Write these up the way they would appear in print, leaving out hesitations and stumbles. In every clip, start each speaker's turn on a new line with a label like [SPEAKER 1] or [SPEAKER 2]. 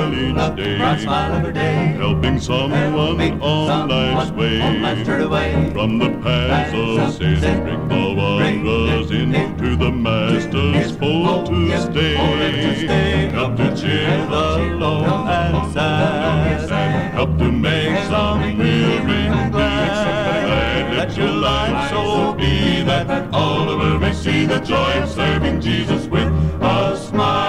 [SPEAKER 1] each day, bright smile every day, helping someone on life's way, from the paths of sin, bring the wanderers into the Master's fold to stay, help to cheer the lone and sad, help to make some weary glad. Let your life so be that all the world may see the joy of serving Jesus with a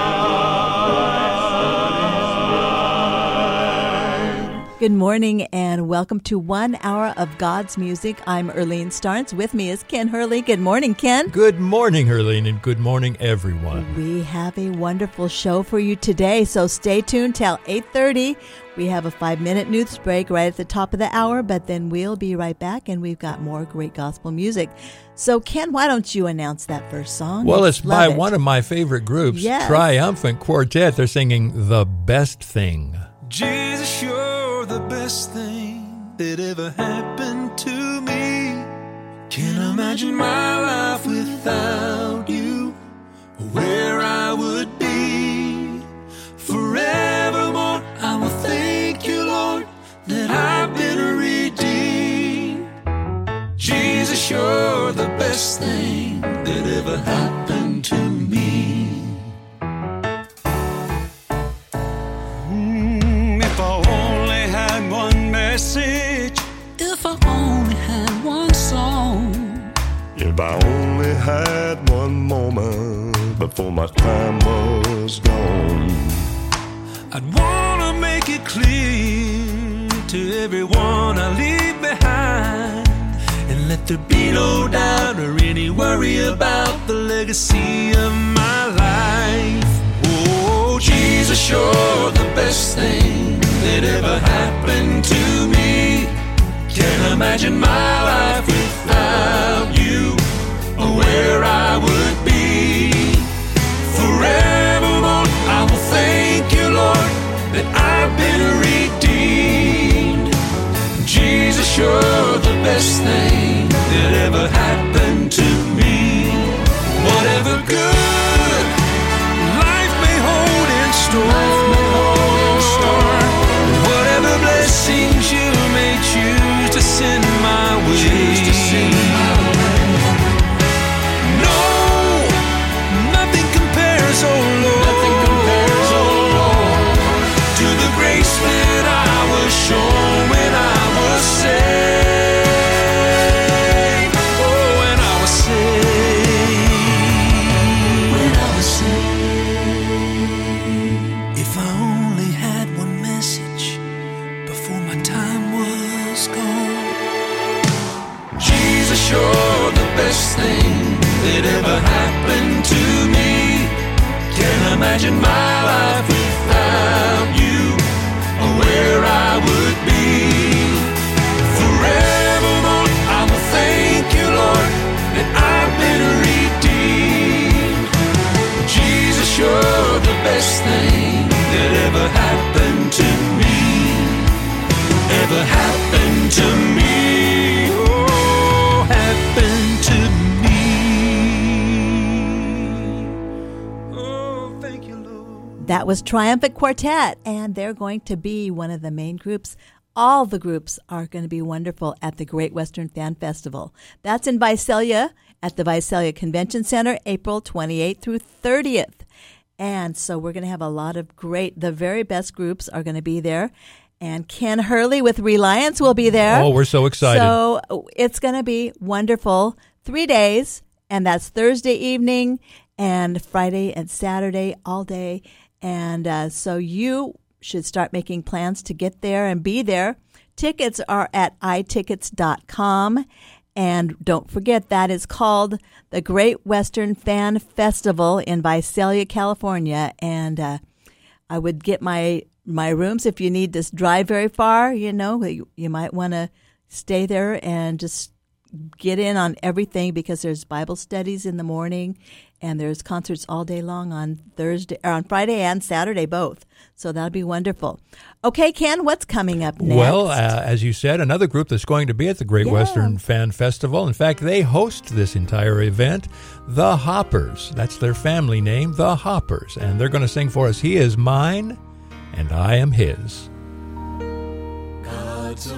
[SPEAKER 1] smile.
[SPEAKER 2] Good morning and welcome to 1 hour of God's music. I'm Erlene Starnes. With me is Ken Hurley. Good morning, Ken.
[SPEAKER 3] Good morning, Erlene, and good morning, everyone.
[SPEAKER 2] We have a wonderful show for you today, so stay tuned till 8:30. We have a 5-minute news break right at the top of the hour, but then we'll be right back, and we've got more great gospel music. So, Ken, why don't you announce that first song?
[SPEAKER 3] Well, it's by one of my favorite groups,
[SPEAKER 2] yes.
[SPEAKER 3] Triumphant Quartet. They're singing The Best Thing.
[SPEAKER 4] Jesus, you're the best thing that ever happened to me. Can't imagine my life without you, where I would be. Forevermore, I will thank you, Lord, that I've been redeemed. Jesus, you're the best thing that ever happened to me. If I only had one message, if I only had one song,
[SPEAKER 5] if I only had one moment before my time was gone,
[SPEAKER 4] I'd want to make it clear to everyone I leave behind, and let there be no doubt or any worry about the legacy of my life. Oh, Jesus, you're the best thing that ever happened to me. Can't imagine my life without you, or where I would be. Forevermore, I will thank you, Lord, that I've been redeemed. Jesus, you're the best thing that ever happened to me. Whatever good life may hold in store, whatever blessings you may choose to send my way, no, nothing compares, oh Lord, to the grace that I was shown when I was saved. Oh, when I was saved. If I only had one message before my time was gone. Jesus, you're the best thing that ever happened to me. Can't imagine my life without you, or where I would be. Forevermore, I will thank you, Lord, that I've been redeemed. Jesus, you're the best thing that ever happened to me. Ever happened to me. Oh, happened to me. Oh, thank you, Lord.
[SPEAKER 2] That was Triumphant Quartet, and they're going to be one of the main groups. All the groups are going to be wonderful at the Great Western Fan Festival. That's in Visalia at the Visalia Convention Center, April 28th through 30th. And so we're going to have a lot of the very best groups are going to be there. And Ken Hurley with Reliance will be there.
[SPEAKER 3] Oh, we're so excited.
[SPEAKER 2] So it's going to be wonderful. 3 days, and that's Thursday evening and Friday and Saturday all day. And so you should start making plans to get there and be there. Tickets are at itickets.com. And don't forget, that is called the Great Western Fan Festival in Visalia, California. And I would get my rooms if you need to drive very far. You know, you might want to stay there and just get in on everything, because there's Bible studies in the morning and there's concerts all day long on Friday and Saturday both. So that'll be wonderful. Okay, Ken, what's coming up next?
[SPEAKER 3] Well, as you said, another group that's going to be at the Great Western Fan Festival. In fact, they host this entire event, The Hoppers. That's their family name, The Hoppers. And they're going to sing for us, He Is Mine and I am His.
[SPEAKER 6] God's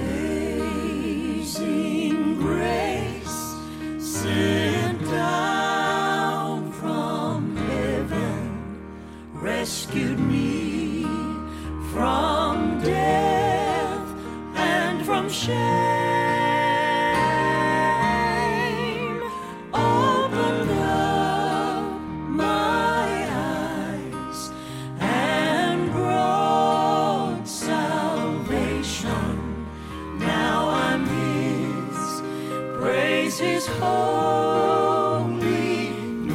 [SPEAKER 6] amazing grace sent down from heaven, rescued me from death and from shame. Opened up my eyes and brought salvation. Now I'm His, praise His holy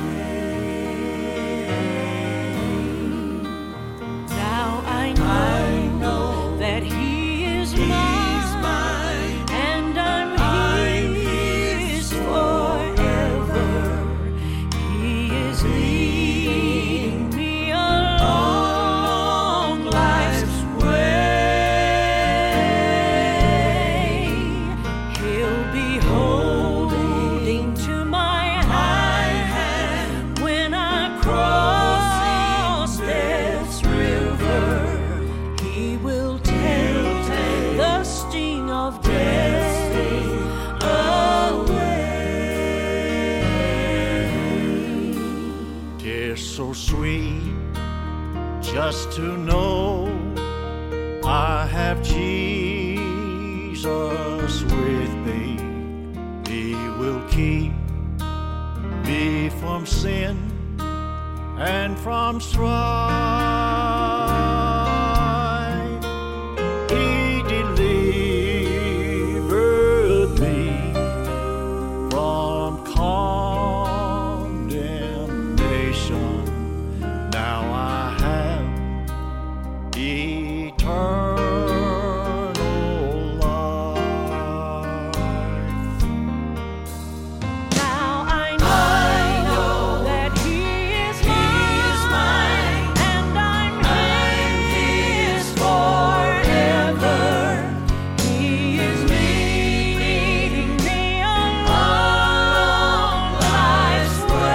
[SPEAKER 6] name. Now I know that He is mine, and I'm His forever. He is leading me along life's way. He'll be holding to my hand when I cross this river. He will take the sting of death away.
[SPEAKER 7] Tis so sweet just to know I have Jesus with me. He will keep me from sin and from strife. He delivered me from condemnation. Now I have eternal life.
[SPEAKER 6] Now I know that He is mine, and I'm His forever. He is leading me along life's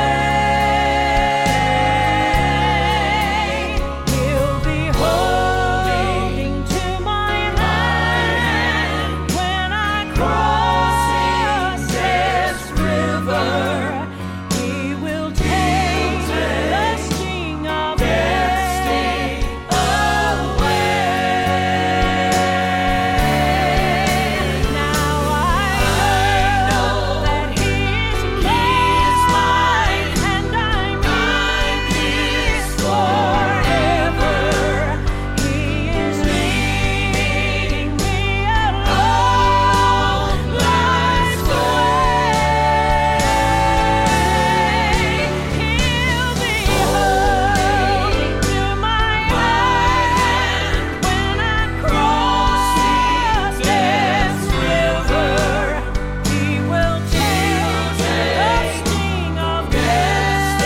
[SPEAKER 6] way. He'll be holding to my hand when I cross this river. He will take the sting of death away. Now I know that He is mine, and I'm His forever. He is leading me along life's way. He'll be holding to my hand when I cross this river. He will take the sting of death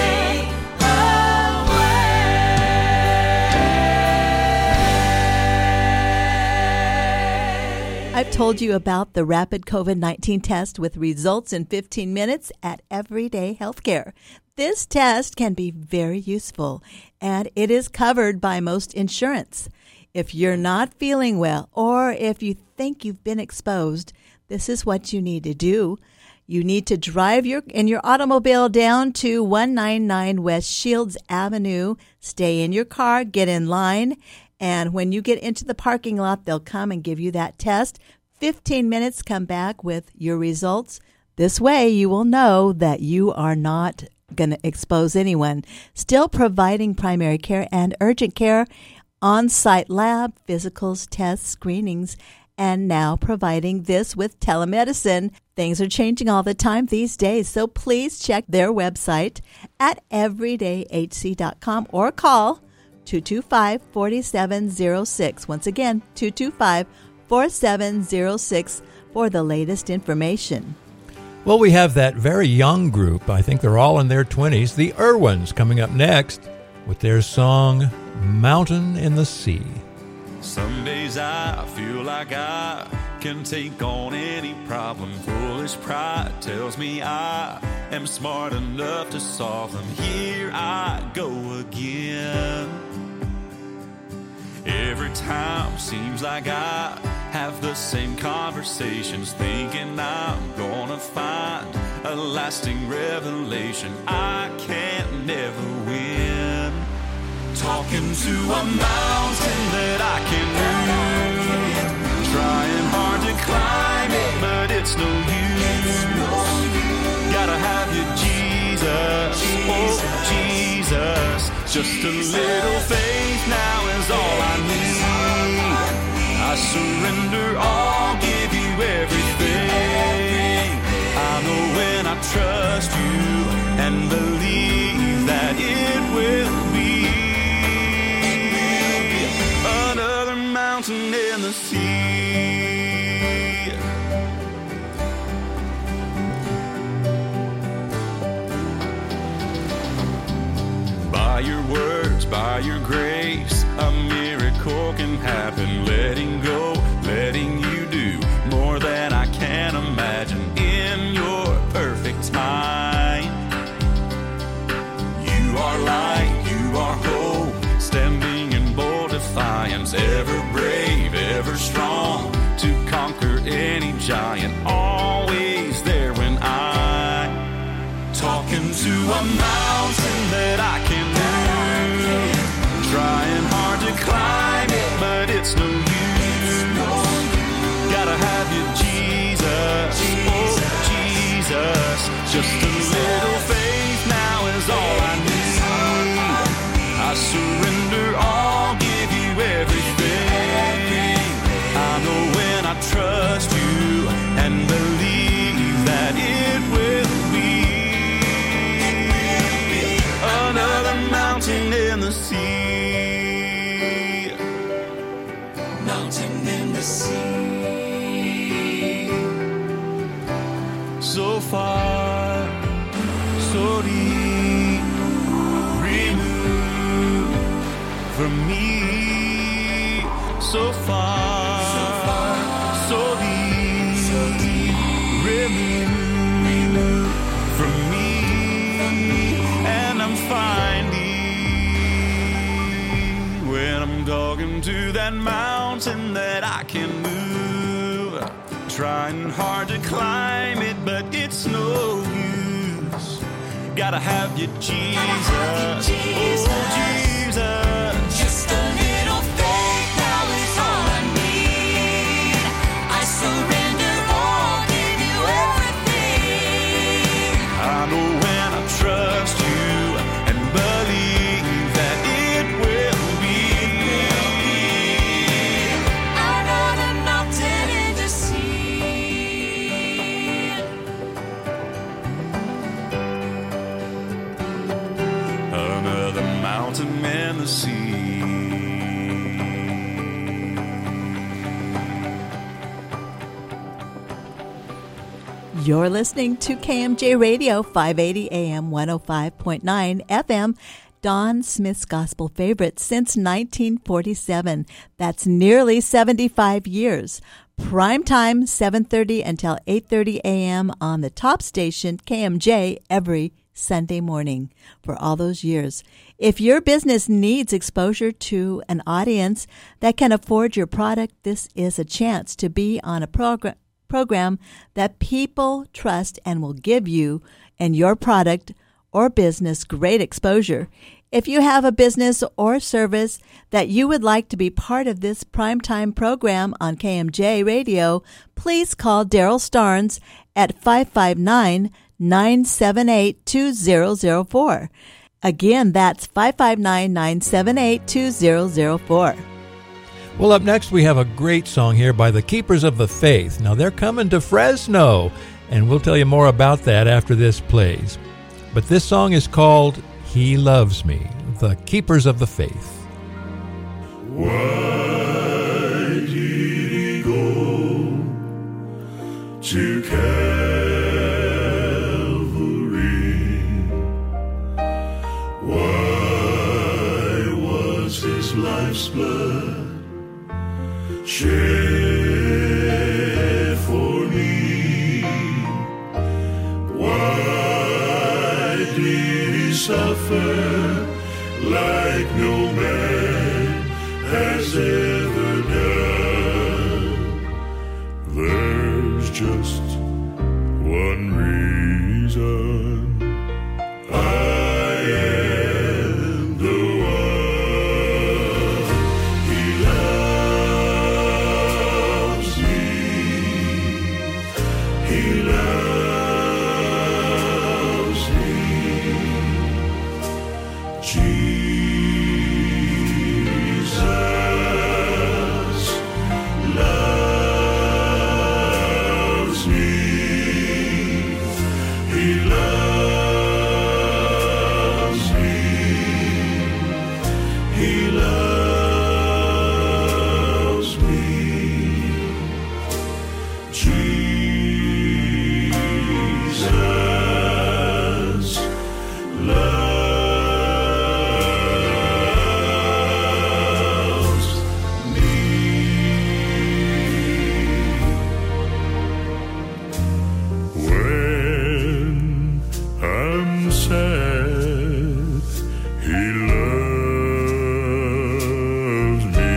[SPEAKER 6] away.
[SPEAKER 2] I've told you about the rapid COVID-19 test with results in 15 minutes at Everyday Healthcare. This test can be very useful, and it is covered by most insurance. If you're not feeling well, or if you think you've been exposed, this is what you need to do. You need to drive in your automobile down to 199 West Shields Avenue. Stay in your car, get in line, and when you get into the parking lot, they'll come and give you that test. 15 minutes, come back with your results. This way, you will know that you are not going to expose anyone. Still providing primary care and urgent care, on-site lab, physicals, tests, screenings, and now providing this with telemedicine. Things are changing all the time these days, so please check their website at everydayhc.com or call 225-4706. Once again, 225-4706 for the latest information.
[SPEAKER 3] Well, we have that very young group. I think they're all in their 20s. The Irwins coming up next with their song, Mountain in the Sea.
[SPEAKER 4] Some days I feel like I can take on any problem. Foolish pride tells me I am smart enough to solve them. Here I go again. Every time seems like I have the same conversations, thinking I'm gonna find a lasting revelation. I can't never win. Talking to a mountain that I can move, trying hard to climb it, but it's no use. Gotta have you, Jesus, oh Jesus. Just a little faith now is all I need. I surrender all, give you everything. I know when I trust you and believe that it will be another mountain in the sea. By your words, by your grace, a miracle can happen. Letting go, letting you do more than I can imagine in your perfect time. You are light, you are hope, standing in bold defiance, ever brave, ever strong to conquer any giant, always there when I'm talking to a mountain that I can move, trying hard to climb it, but it's no use. Gotta have you, Jesus, oh Jesus. Just a little faith now is all I need. I surrender all, give you everything. I know when I trust you and believe that it will be another mountain in the sea. Mountain in the sea. So far, so deep, removed from me. So far, so deep, removed from me. And I'm finding when I'm talking to that mountain that I can move, trying hard to climb it, but it's no use. Gotta have you, Jesus, oh Jesus. Just a little faith now is all I need. I surrender all, give you everything. I know when I trust you and believe that it will be another mountain in the sea. Another mountain in the sea.
[SPEAKER 2] You're listening to KMJ Radio, 580 AM, 105.9 FM, Don Smith's gospel favorite since 1947. That's nearly 75 years. Prime time, 7:30 until 8:30 AM on the top station, KMJ, every Sunday morning for all those years. If your business needs exposure to an audience that can afford your product, this is a chance to be on a program that people trust and will give you and your product or business great exposure. If you have a business or service that you would like to be part of this primetime program on KMJ Radio, please call Daryl Starnes at 559-978-2004. Again, that's 559-978-2004.
[SPEAKER 3] Well, up next, we have a great song here by the Keepers of the Faith. Now, they're coming to Fresno, and we'll tell you more about that after this plays. But this song is called He Loves Me, the Keepers of the Faith.
[SPEAKER 5] Why did he go to Calvary? Why was his life's blood shed for me? Why did he suffer like no man has ever done. There's just one reason I am the one. He loves me. He loves me. Jesus loves me. He loves me. He loves me. Jesus loves me. When I'm sad, He loves me.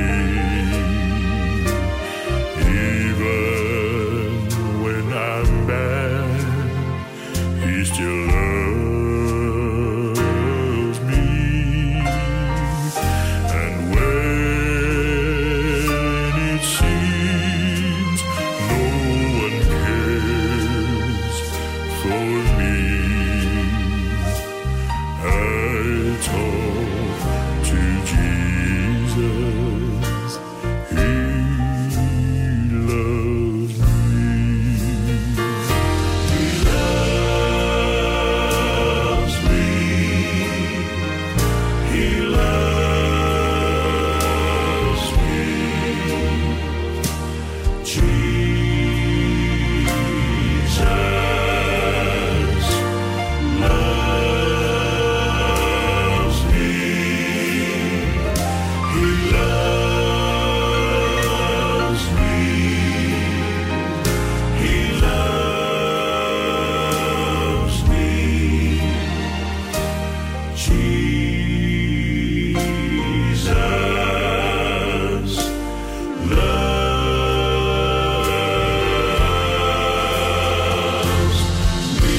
[SPEAKER 5] Even when I'm bad, He still loves me. And when it seems no one cares for me, I talk to Jesus. He loves me. He loves me. He loves me. Jesus loves me. He loves me. He loves me. Jesus loves me.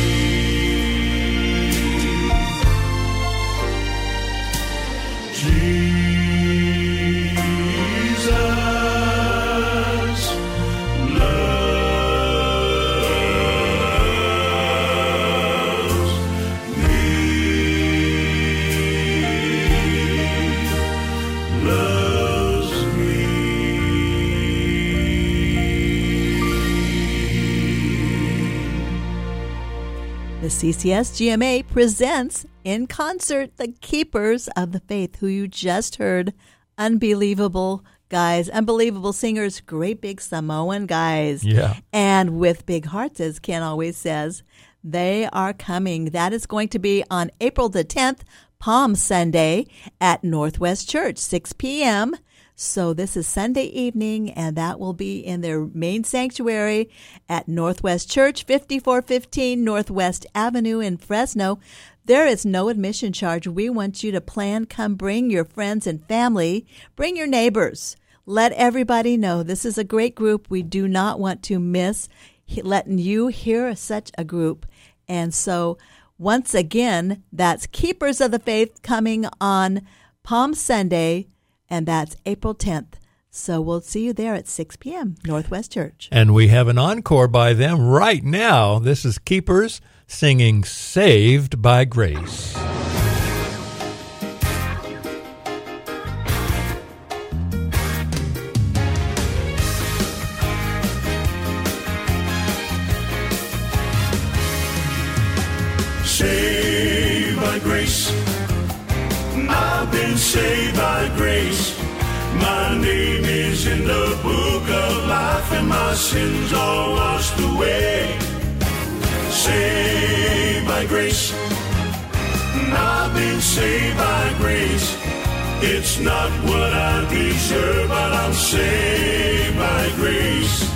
[SPEAKER 5] Jesus loves me.
[SPEAKER 2] The CCS GMA presents in concert the Keepers of the Faith, who you just heard. Unbelievable guys, unbelievable singers, great big Samoan guys.
[SPEAKER 3] Yeah.
[SPEAKER 2] And with big hearts, as Ken always says, they are coming. That is going to be on April the 10th, Palm Sunday at Northwest Church, 6 p.m. So this is Sunday evening, and that will be in their main sanctuary at Northwest Church, 5415 Northwest Avenue in Fresno. There is no admission charge. We want you to plan. Come bring your friends and family. Bring your neighbors. Let everybody know this is a great group. We do not want to miss letting you hear such a group. And so once again, that's Keepers of the Faith coming on Palm Sunday, and that's April 10th. So we'll see you there at 6 p.m., Northwest Church.
[SPEAKER 3] And we have an encore by them right now. This is Keepers singing Saved by Grace.
[SPEAKER 5] Saved by grace. I've been saved by grace. My name is in the book of life, and my sins are washed away. Saved by grace. I've been saved by grace. It's not what I deserve, but I'm saved by grace.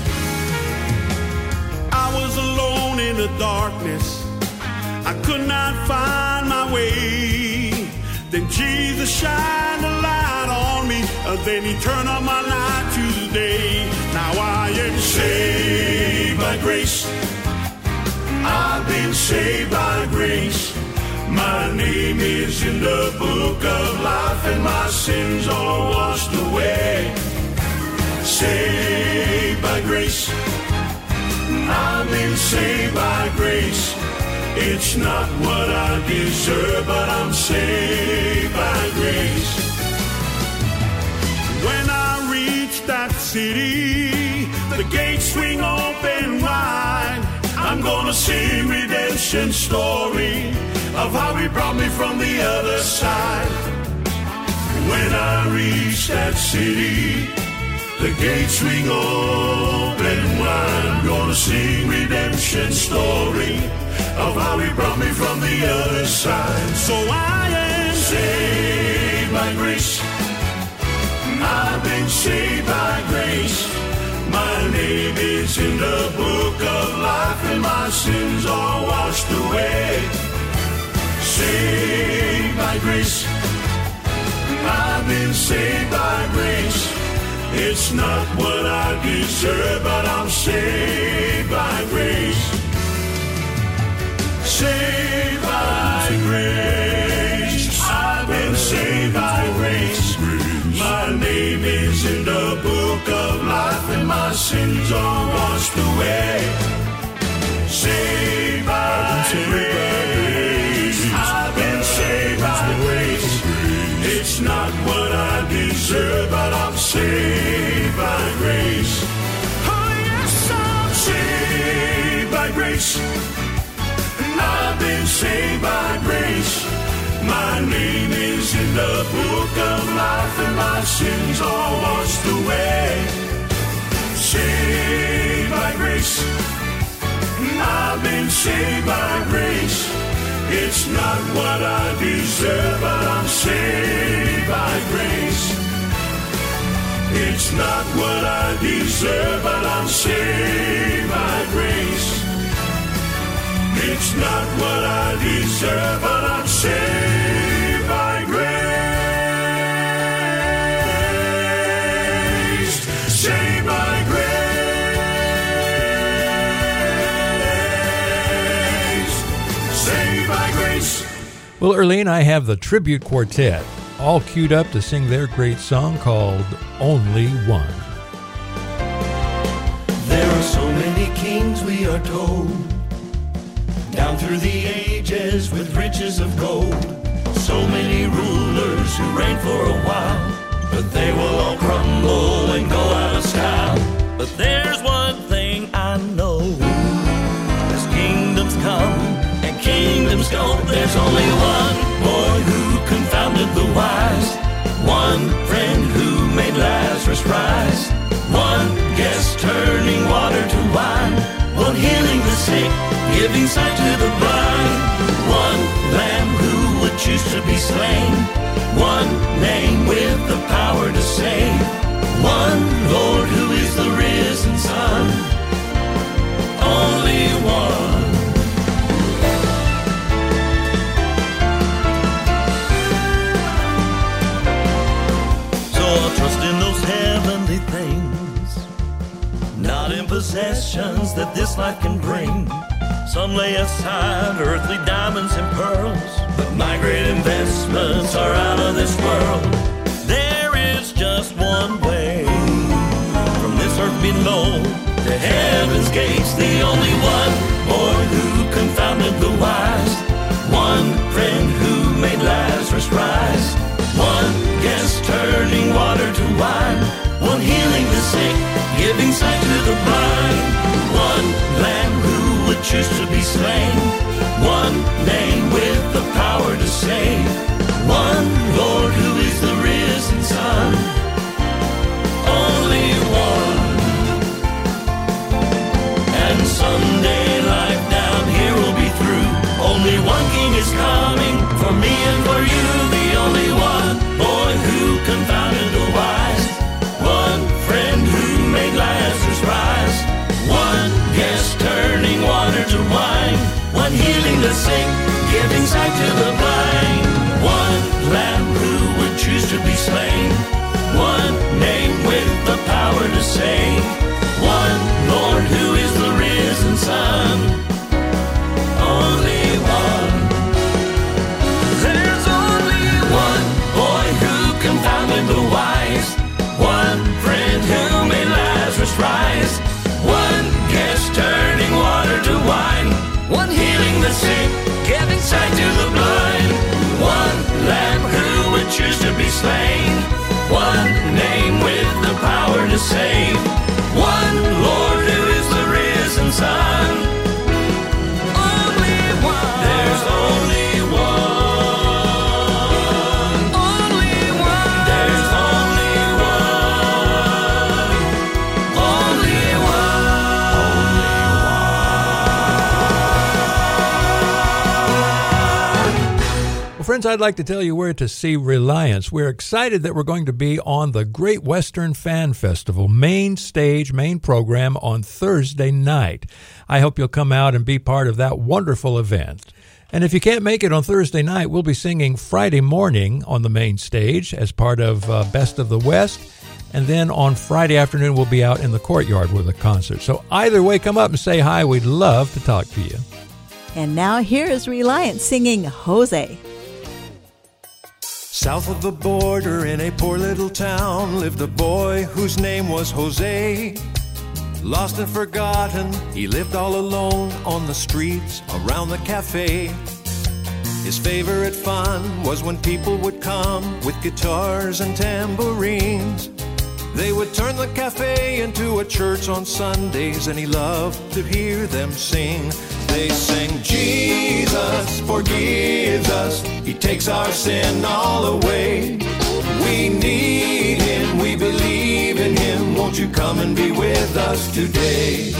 [SPEAKER 5] I was alone in the darkness. I could not find my way. Then Jesus shined a light on me, Then he turned on my life today. Now I am saved by grace. I've been saved by grace. My name is in the book of life, and my sins are washed away. Saved by grace. I've been saved by grace. It's not what I deserve, but I'm saved by grace. When I reach that city, the gates swing open wide. I'm gonna sing redemption story of how he brought me from the other side. When I reach that city, the gates swing open wide. I'm gonna sing redemption story of how he brought me from the other side. So I am saved by grace. I've been saved by grace. My name is in the book of life, and my sins are washed away. Saved by grace. I've been saved by grace. It's not what I deserve, but I'm saved by grace. Saved by grace. I've been saved by grace. My name is in the book of life, and my sins are washed away. Saved by grace. I've been saved by grace. It's not what I deserve, but I'm saved by grace. Oh yes, I'm saved by grace. I've been saved by grace. My name is in the book of life, and my sins are washed away. Saved by grace. I've been saved by grace. It's not what I deserve, but I'm saved by grace. It's not what I deserve, but I'm saved by grace. It's not what I deserve, but I'm saved by grace. Saved by grace. Saved by grace.
[SPEAKER 3] Well, Earlene, I have the Tribute Quartet all queued up to sing their great song called Only One.
[SPEAKER 8] There are so many kings, we are told, down through the ages with riches of gold. So many rulers who reign for a while, but they will all crumble and go out of style. But there's one thing I know, as kingdoms come and kingdoms go, there's only one boy who confounded the wise, one friend who made Lazarus rise, one guest turning water to wine, one healing the sick, giving sight to the blind, one lamb who would choose to be slain, one name with the power to save, one Lord who is the risen Son, only one. So I'll trust in those heavenly things, not in possessions that this life can bring. Some lay aside earthly diamonds and pearls, but my great investments are out of this world. There is just one way from this earth below to heaven's gates, the only one boy who confounded the wise, one friend who made Lazarus rise, one guest turning water to wine, one healing the sick, giving sight to the blind, one lamb who would choose to be slain, one name with the power to save, one Lord who is the risen Son, only one. And someday life down here will be through, only one king is coming for me and for you, the only one boy who confounded the wise, one friend who made Lazarus rise, one guest turning water to wine, one healing the sick, giving sight to the blind, one lamb who would choose to be slain, one name with the power to save, one Lord who is the risen Son. Only one. There's only one boy who confounded the wise, one friend who made Lazarus rise, one guest turning water to wine, one healing the sick, giving sight to the blind, one lamb who would choose to be slain, one name with the power to save, one Lord who is the risen Son. Only one. There's only one. Only one. There's only one. Only one.
[SPEAKER 3] Well, friends, I'd like to tell you where to see Reliance. We're excited that we're going to be on the Great Western Fan Festival, main stage, main program on Thursday night. I hope you'll come out and be part of that wonderful event. And if you can't make it on Thursday night, we'll be singing Friday morning on the main stage as part of Best of the West. And then on Friday afternoon, we'll be out in the courtyard with a concert. So either way, come up and say hi. We'd love to talk to you.
[SPEAKER 2] And now here is Reliance singing Jose.
[SPEAKER 7] South of the border in a poor little town lived a boy whose name was Jose. Lost and forgotten, he lived all alone on the streets around the cafe. His favorite fun was when people would come with guitars and tambourines. They would turn the cafe into a church on Sundays, and he loved to hear them sing. They sang, Jesus forgives us, he takes our sin all away. We need him, we believe in him, won't you come and be with us today?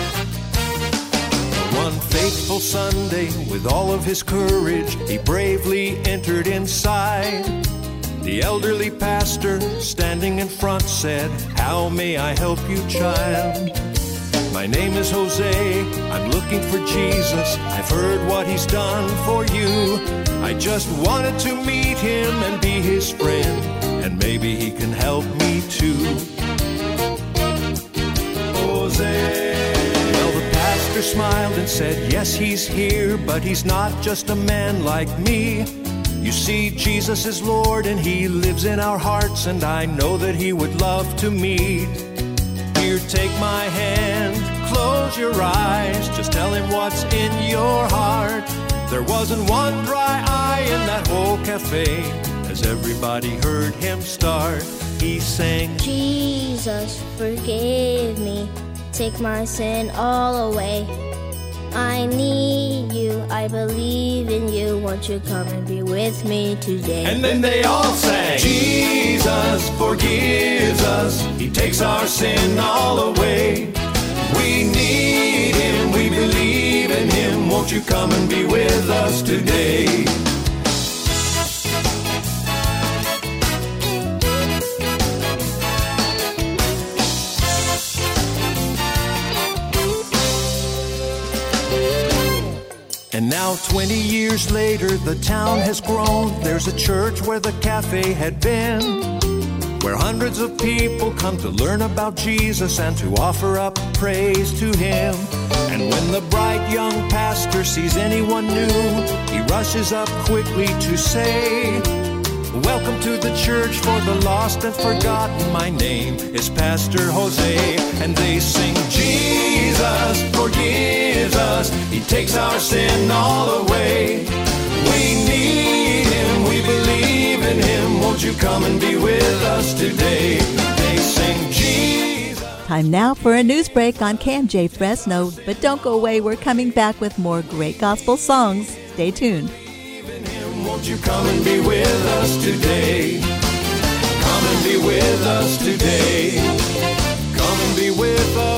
[SPEAKER 7] One fateful Sunday, with all of his courage, he bravely entered inside. The elderly pastor, standing in front, said, "How may I help you, child?" "My name is Jose, I'm looking for Jesus. I've heard what he's done for you. I just wanted to meet him and be his friend, and maybe he can help me too." Jose. Well, the pastor smiled and said, "Yes, he's here, but he's not just a man like me. You see, Jesus is Lord and he lives in our hearts, and I know that he would love to meet. Here, take my hand, close your eyes, just tell him what's in your heart." There wasn't one dry eye in that whole cafe as everybody heard him start. He sang,
[SPEAKER 9] Jesus, forgive me, take my sin all away. I need you, I believe in you, won't you come and be with me today?
[SPEAKER 7] and then they all sang, Jesus forgives us, he takes our sin all away. We need him, we believe in him, won't you come and be with us today? And now 20 years later, the town has grown. There's a church where the cafe had been, where hundreds of people come to learn about Jesus and to offer up praise to him. And when the bright young pastor sees anyone new, he rushes up quickly to say, "Welcome to the church for the lost and forgotten. My name is Pastor Jose." And they sing, Jesus forgives us, he takes our sin all away. We need him, we believe in him, won't you come and be with us today? They sing, Jesus.
[SPEAKER 2] Time now for a news break on KMJ Fresno, but don't go away. We're coming back with more great gospel songs. Stay tuned.
[SPEAKER 7] Won't you come and be with us today? Come and be with us today. Come and be with us.